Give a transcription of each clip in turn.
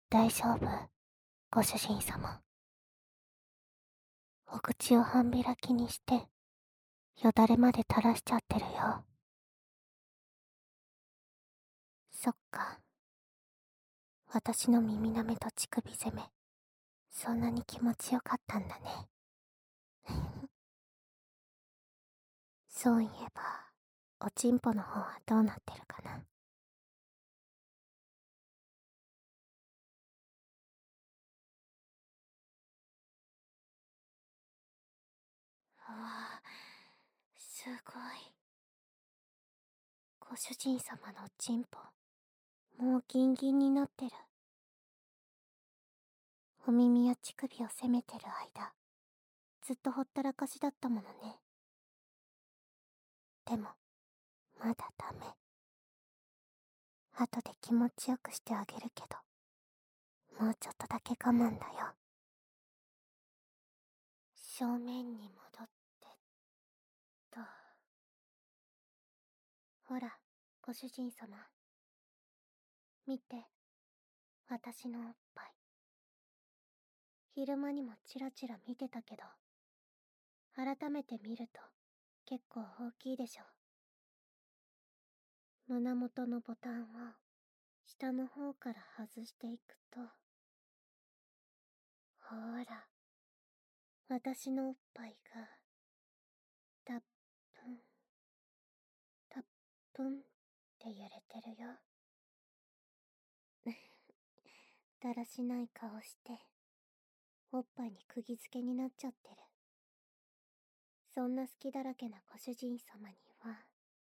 大丈夫、ご主人様。お口を半開きにして、よだれまで垂らしちゃってるよ。そっか。私の耳なめと乳首攻め、そんなに気持ちよかったんだね。そういえば、おちんぽの方はどうなってるかな。ああ、すごい。ご主人様のおちんぽ、もうギンギンになってる。お耳や乳首を責めてる間、ずっとほったらかしだったものね。でも、まだダメ。後で気持ちよくしてあげるけど、もうちょっとだけ我慢だよ。正面に戻ってと。ほら、ご主人様。見て、私のおっぱい。昼間にもチラチラ見てたけど、改めて見ると結構大きいでしょ。胸元のボタンを下の方から外していくと、ほら、私のおっぱいが、たっぷん、たっぷんって揺れてるよ。だらしない顔して、おっぱいに釘付けになっちゃってる。そんな好きだらけなご主人様には、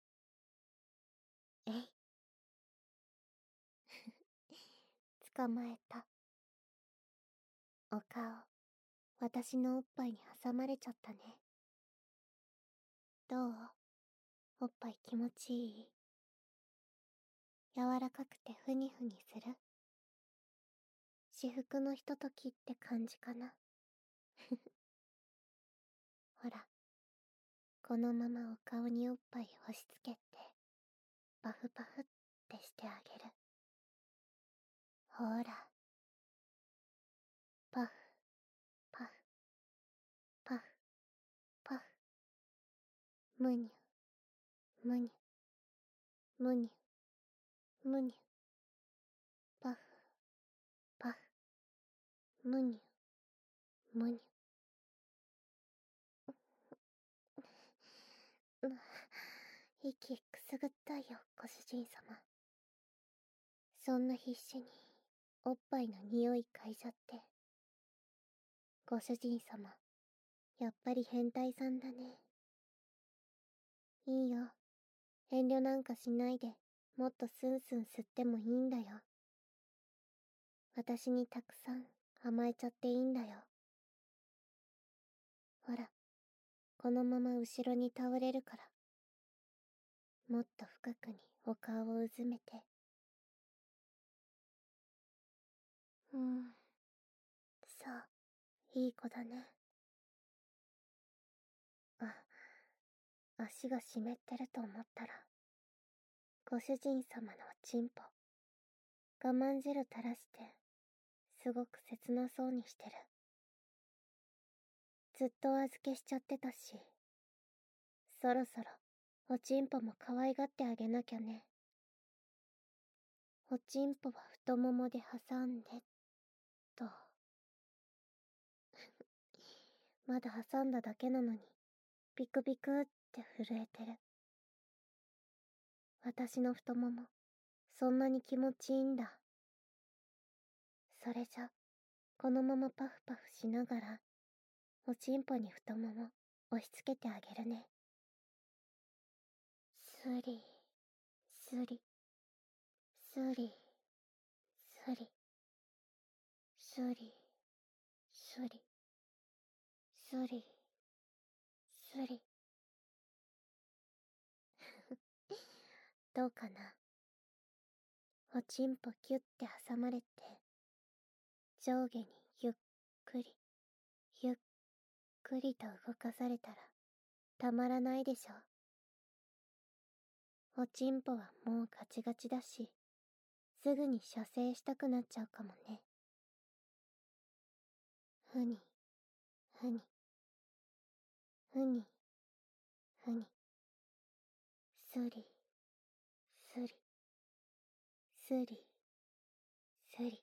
えい。捕まえた。お顔、私のおっぱいに挟まれちゃったね。どう？おっぱい気持ちいい？柔らかくてふにふにする？至福のひとときって感じかな。ほら、このままお顔におっぱい押し付けて、パフパフってしてあげる。ほら、パフ、パフ、パフ、パフ、むにゅ、むにゅ、むにゅ、むにゅ、パフ、パフ、むにゅ、むにゅ。息くすぐったいよ、ご主人様。そんな必死におっぱいの匂い嗅いじゃって。ご主人様、やっぱり変態さんだね。いいよ。遠慮なんかしないで、もっとスンスン吸ってもいいんだよ。私にたくさん甘えちゃっていいんだよ。ほら、このまま後ろに倒れるから。もっと深くにお顔をうずめて。そう、いい子だね。足が湿ってると思ったら、ご主人様のおちんぽ、我慢汁垂らして、すごく切なそうにしてる。ずっとお預けしちゃってたし、そろそろおちんぽも可愛がってあげなきゃね。おちんぽは太ももで挟んで、と。まだ挟んだだけなのに、ピクピクって震えてる。私の太もも、そんなに気持ちいいんだ。それじゃ、このままパフパフしながら、おちんぽに太もも押し付けてあげるね。スリ、スリ、スリ、スリ、スリ、スリ、スリ、スリ。どうかな。おちんぽキュッて挟まれて、上下にゆっくり、ゆっくりと動かされたら、たまらないでしょ。おちんぽはもうガチガチだし、すぐに射精したくなっちゃうかもね。 ふに、ふに、ふに、ふに、すり、すり、すり、すり。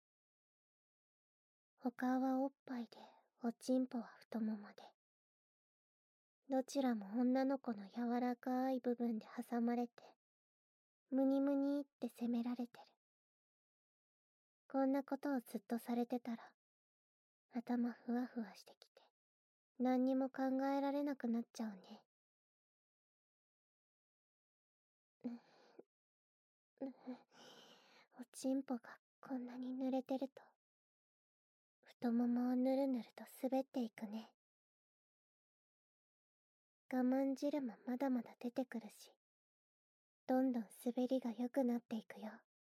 他はおっぱいで、おちんぽは太ももで。どちらも女の子の柔らかい部分で挟まれて、ムニムニって責められてる。こんなことをずっとされてたら、頭ふわふわしてきて、何にも考えられなくなっちゃうね。おちんぽがこんなに濡れてると、太ももをぬるぬると滑っていくね。我慢汁もまだまだ出てくるし、どんどん滑りが良くなっていくよ。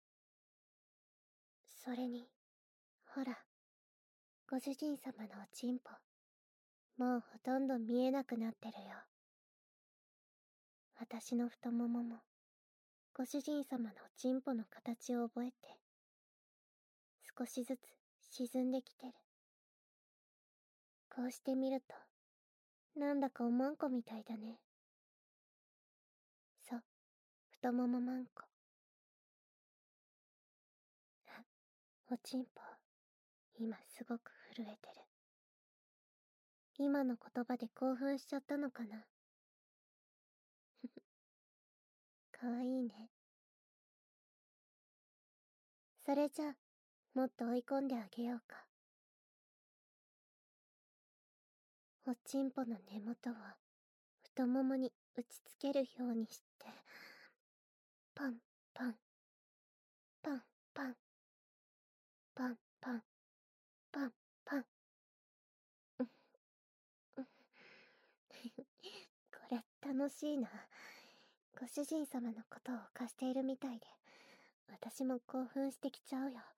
それに、ほら、ご主人様のおちんぽ、もうほとんど見えなくなってるよ。私の太ももも、ご主人様のおちんぽの形を覚えて、少しずつ沈んできてる。こうして見ると、なんだかおまんこみたいだね。そう、太ももまんこ。おちんぽ、今すごく震えてる。今の言葉で興奮しちゃったのかな。かわいいね。それじゃあ、もっと追い込んであげようか。おちんぽの根元を太ももに打ちつけるようにして、パンパン、パンパン、パンパン、パンパン。これ楽しいな。ご主人様のことを貸しているみたいで、私も興奮してきちゃうよ。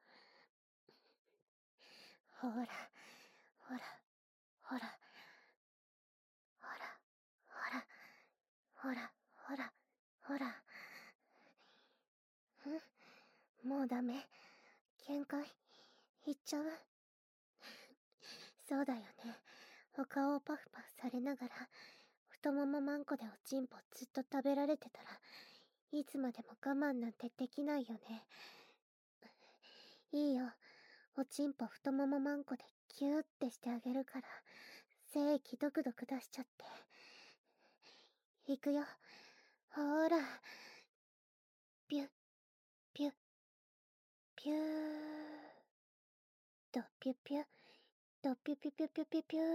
ほら、ほら、ほら、ほら、ほら、ほら、ほら、ほら。もうダメ。限界、いっちゃう。そうだよね。お顔をパフパフされながら、太ももまんこでおちんぽずっと食べられてたら、いつまでも我慢なんてできないよね。いいよ。おちんぽ太ももまんこでキューってしてあげるから、精液ドクドク出しちゃって。いくよ。ほーら。ピュッ、ピュッ、ピュー。ドピュピュ、ドピュピュピュピュピュピュー。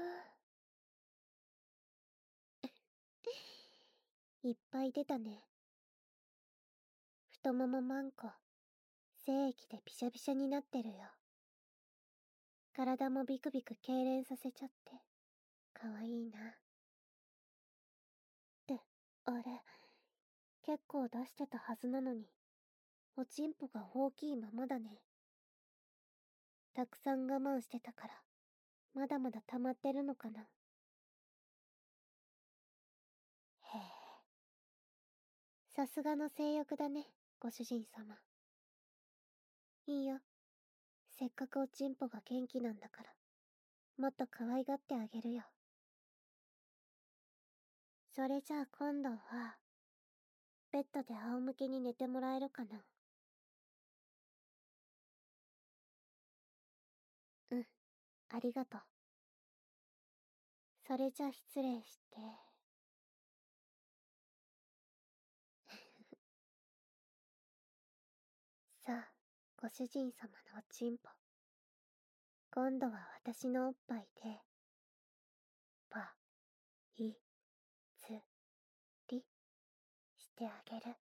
いっぱい出たね。太ももまんこ、精液でびしゃびしゃになってるよ。体もビクビク痙攣させちゃって、かわいいな。って、あれ、結構出してたはずなのに、おちんぽが大きいままだね。たくさん我慢してたから、まだまだ溜まってるのかな。へえ。さすがの性欲だね、ご主人様。いいよ。せっかくおちんぽが元気なんだから、もっと可愛がってあげるよ。それじゃあ今度は、ベッドで仰向けに寝てもらえるかな。うん、ありがとう。それじゃあ失礼して。さあ、ご主人様のおちんぽ。今度は私のおっぱいで、パ、イ、ツ、リ、してあげる。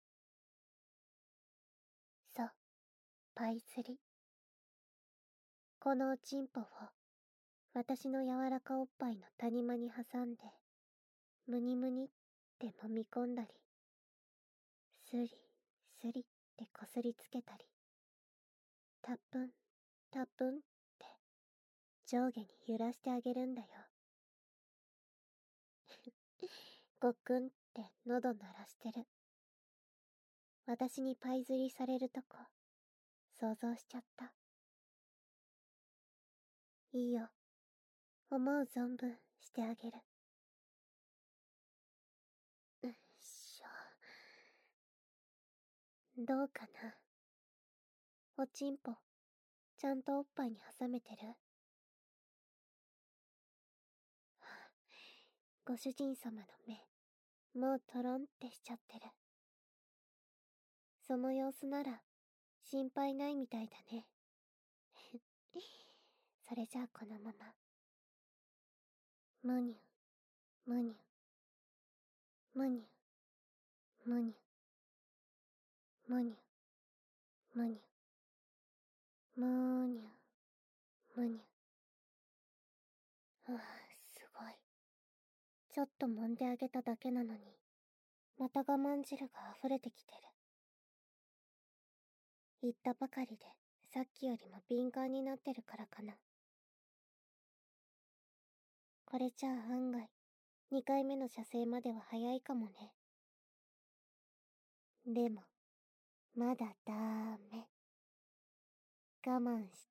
そう、パイ釣り。このおちんぽを、私の柔らかおっぱいの谷間に挟んで、ムニムニって揉み込んだり、スリ、スリってこすりつけたり、タップン、タップンって上下に揺らしてあげるんだよ。ごっくんって喉鳴らしてる。私にパイ釣りされるとこ、想像しちゃった。 いいよ。思う存分してあげる。よいしょ。どうかな。おちんぽ、ちゃんとおっぱいに挟めてる？ご主人様の目、もうトロンってしちゃってる。その様子なら、心配ないみたいだね。それじゃあこのまま。むにゅ、むにゅ、むにゅ、むにゅ、むにゅ、むにゅ、むにゅ、むにゅ。はあ、すごい。ちょっと揉んであげただけなのに、また我慢汁が溢れてきてる。言ったばかりで、さっきよりも敏感になってるからかな。これじゃあ案外、2回目の射精までは早いかもね。でも、まだダメ。我慢して。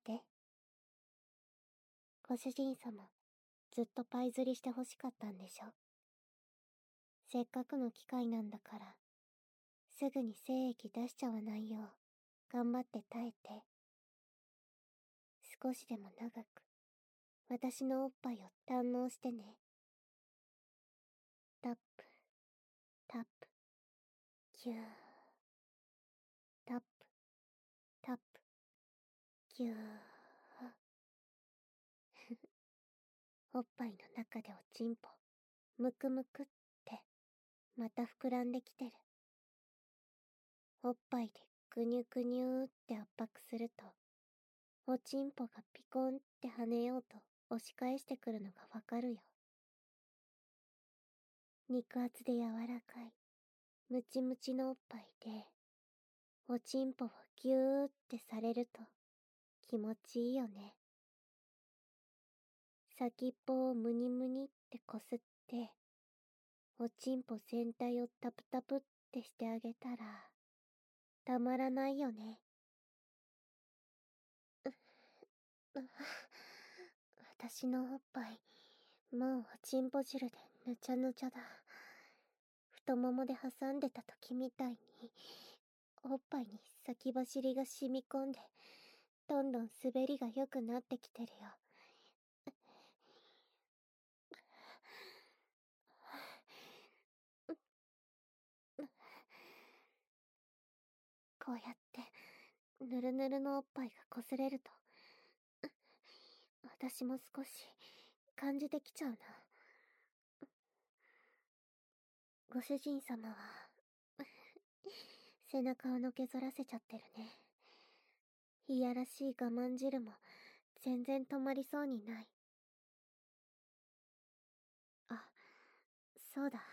ご主人様、ずっとパイ釣りして欲しかったんでしょ。せっかくの機会なんだから、すぐに精液出しちゃわないよう、頑張って耐えて。少しでも長く、私のおっぱいを堪能してね。タップ、タップ、キュー。タップ、タップ、キュー。おっぱいの中でおちんぽ、むくむくって、また膨らんできてる。おっぱいでぐにゅぐにゅーって圧迫すると、おちんぽがピコンって跳ねようと押し返してくるのがわかるよ。肉厚で柔らかい、ムチムチのおっぱいで、おちんぽをギューってされると気持ちいいよね。先っぽをムニムニってこすって、おちんぽ全体をタプタプってしてあげたら、たまらないよね。私のおっぱい、もうおちんぽ汁でぬちゃぬちゃだ。太ももで挟んでた時みたいに、おっぱいに先走りが染み込んで、どんどん滑りが良くなってきてるよ。こうやって、ぬるぬるのおっぱいが擦れると、私も少し、感じてきちゃうな。ご主人様は、背中をのけぞらせちゃってるね。いやらしい我慢汁も、全然止まりそうにない。あ、そうだ。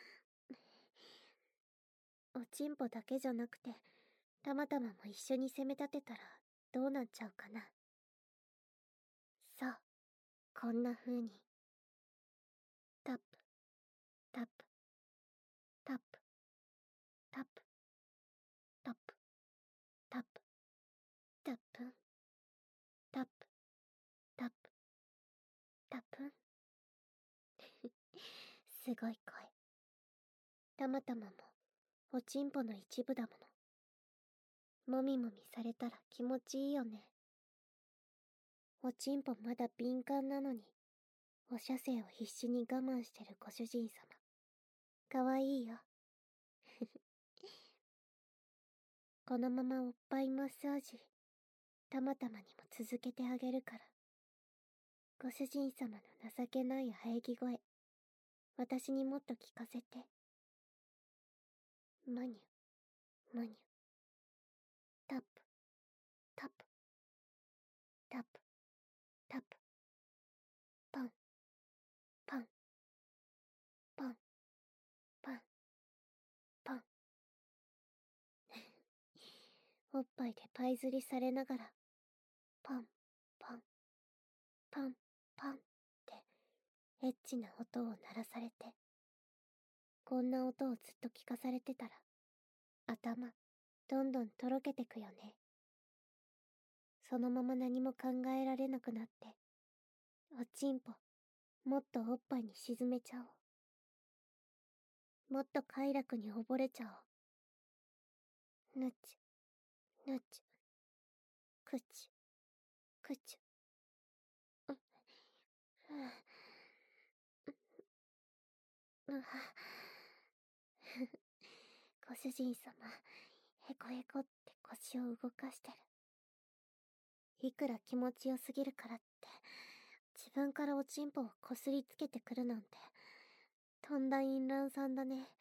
おちんぽだけじゃなくて、たまたまも一緒に攻め立てたら、どうなっちゃうかな。そう、こんな風に。タップ、タップ、タップ、タップ、タップ、タップ、タップン、タップ、タップ、タップン。すごい声。たまたまも、おちんぽの一部だもの。もみもみされたら気持ちいいよね。おちんぽまだ敏感なのに、お射精を必死に我慢してるご主人様。かわいいよ。このままおっぱいマッサージ、たまたまにも続けてあげるから。ご主人様の情けない喘ぎ声、私にもっと聞かせて。むにゅ、むにゅ。タップ、タップ、タップ、タップ。パン、パン、パン、パン、パン。おっぱいでパイ釣りされながら、パン、パン、パン、パンって、エッチな音を鳴らされて、こんな音をずっと聞かされてたら、頭、どんどんとろけてくよね。そのまま何も考えられなくなって、 おちんぽ、もっとおっぱいに沈めちゃおう。もっと快楽に溺れちゃおう。ぬち、ぬち、くち、くち。う、ふう、うご主人様、へこへこって腰を動かしてる。いくら気持ちよすぎるからって、自分からおちんぽをこすりつけてくるなんて、とんだ淫乱さんだね。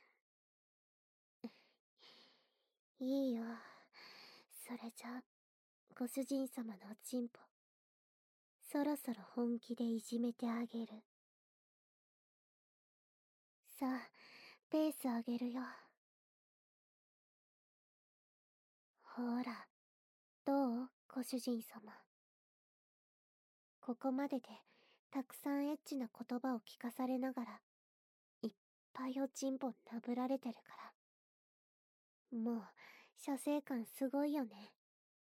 いいよ。それじゃあ、ご主人様のおちんぽ、そろそろ本気でいじめてあげる。さあ、ペース上げるよ。ほら、どうご主人様。ここまでで、たくさんエッチな言葉を聞かされながら、いっぱいおちんぽなぶられてるから。もう、射精感すごいよね。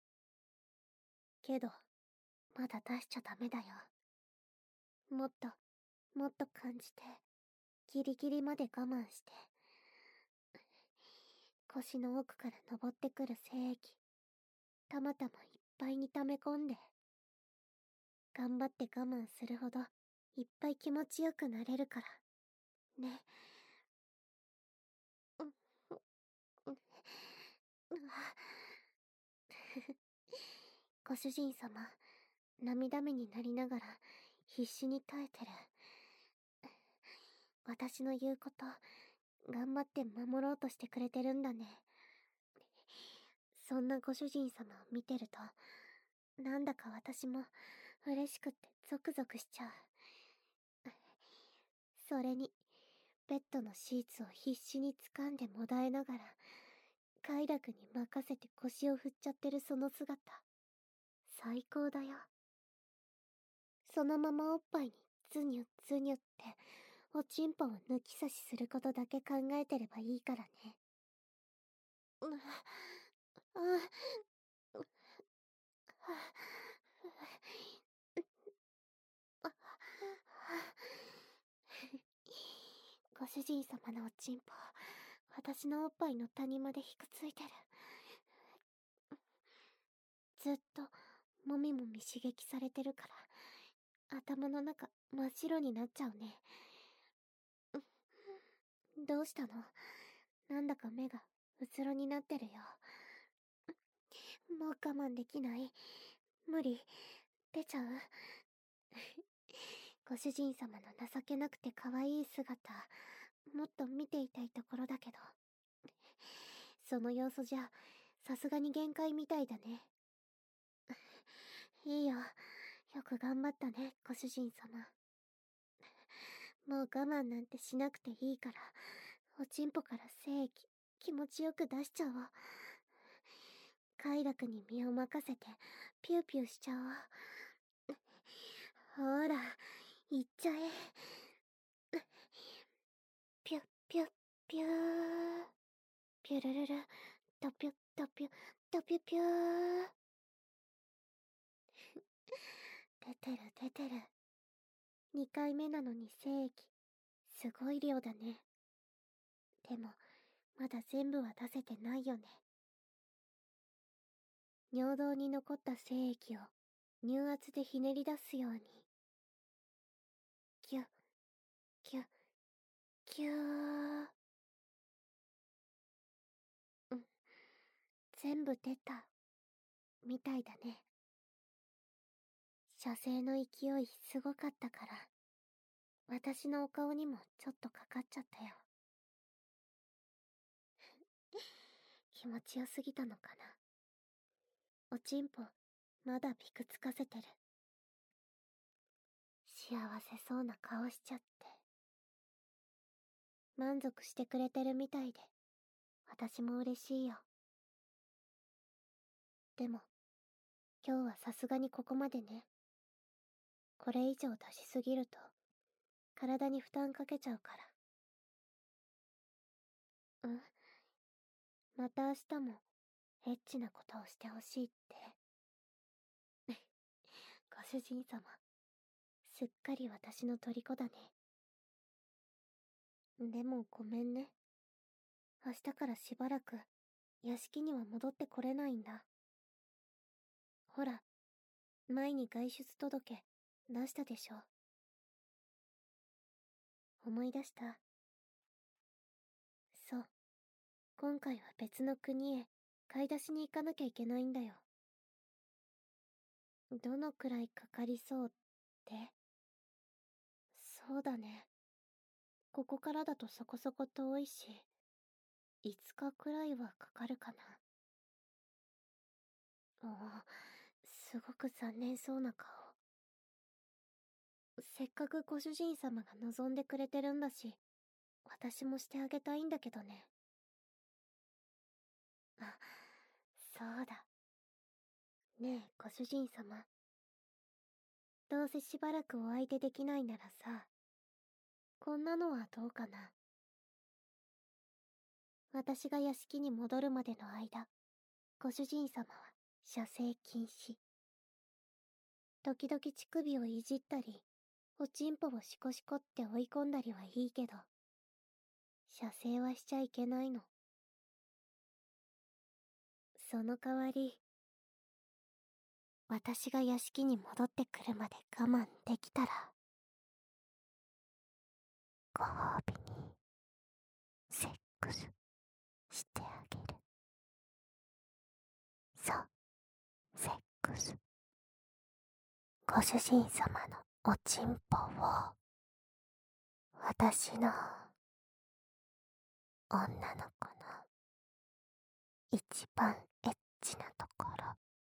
けど、まだ出しちゃダメだよ。もっと、もっと感じて、ギリギリまで我慢して。腰の奥から登ってくる精液、たまたまいっぱいに溜め込んで。頑張って我慢するほど、いっぱい気持ちよくなれるから。ね。う、う、う、ご主人様、涙目になりながら、必死に耐えてる。私の言うこと、頑張って守ろうとしてくれてるんだね。そんなご主人様を見てると、なんだか私も嬉しくってゾクゾクしちゃう。それに、ベッドのシーツを必死に掴んでもだえながら、快楽に任せて腰を振っちゃってるその姿、最高だよ。そのままおっぱいにズニュズニュって、おちんぽを抜き差しすることだけ考えてればいいからね。う、あ、ご主人様のおちんぽ、私のおっぱいの谷までひくついてる。ずっと、もみもみ刺激されてるから、頭の中、真っ白になっちゃうね。どうしたの？なんだか目が、うつろになってるよ。もう我慢できない。無理。出ちゃう？ご主人様の情けなくて可愛い姿、もっと見ていたいところだけど。その様子じゃ、さすがに限界みたいだね。いいよ。よく頑張ったね、ご主人様。もう我慢なんてしなくていいから、おちんぽから精液、気持ちよく出しちゃおう。快楽に身を任せて、ピューピューしちゃおう。ほら、行っちゃえ。ピュッピュッピュー。ピュルルル、ドピュッドピュッドピュピュー。出てる出てる。2回目なのに精液、すごい量だね。でも、まだ全部は出せてないよね。尿道に残った精液を乳圧でひねり出すように。キュッ、キュッ、キュー。うん、全部出た、みたいだね。射精の勢いすごかったから、私のお顔にもちょっとかかっちゃったよ。気持ちよすぎたのかな。おちんぽ、まだピクつかせてる。幸せそうな顔しちゃって。満足してくれてるみたいで、私も嬉しいよ。でも、今日はさすがにここまでね。これ以上出しすぎると、体に負担かけちゃうから。うん。また明日も、エッチなことをしてほしいって。ご主人様、 すっかり私の虜だね。でもごめんね。明日からしばらく屋敷には戻ってこれないんだ。ほら、前に外出届出したでしょ。思い出した。そう。今回は別の国へ買い出しに行かなきゃいけないんだよ。どのくらいかかりそうって？そうだね。ここからだとそこそこ遠いし、5日くらいはかかるかな。おお、すごく残念そうな顔。せっかくご主人様が望んでくれてるんだし、私もしてあげたいんだけどね。あ、そうだ。ねえ、ご主人様。どうせしばらくお相手できないならさ、こんなのはどうかな。私が屋敷に戻るまでの間、ご主人様は射精禁止。時々乳首をいじったり、おちんぽをシコシコって追い込んだりはいいけど、射精はしちゃいけないの。その代わり、私が屋敷に戻ってくるまで我慢できたら、ご褒美にセックスしてあげる。そう、セックス。ご主人様のおちんぽを、私の女の子の一番エッチなところ、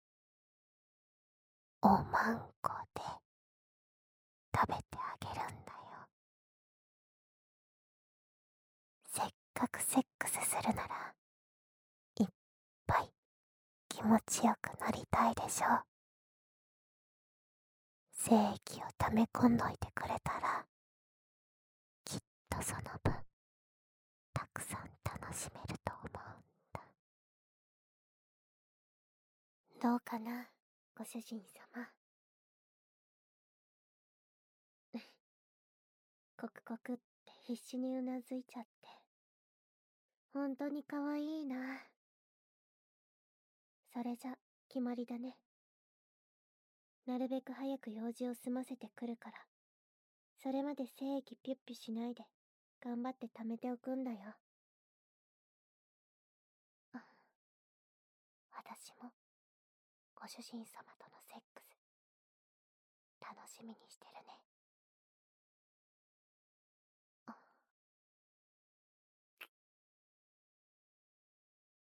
おまんこで食べてあげるんだよ。せっかくセックスするなら、いっぱい気持ちよくなりたいでしょ。精液を溜め込んどいてくれたら、きっとその分、たくさん楽しめると思うんだ。どうかな、ご主人様。コクコクって必死にうなずいちゃって。本当に可愛いな。それじゃ、決まりだね。なるべく早く用事を済ませてくるから、それまで精液ピュッピュしないで、頑張って貯めておくんだよ。あ、私も、ご主人様とのセックス、楽しみにしてるね。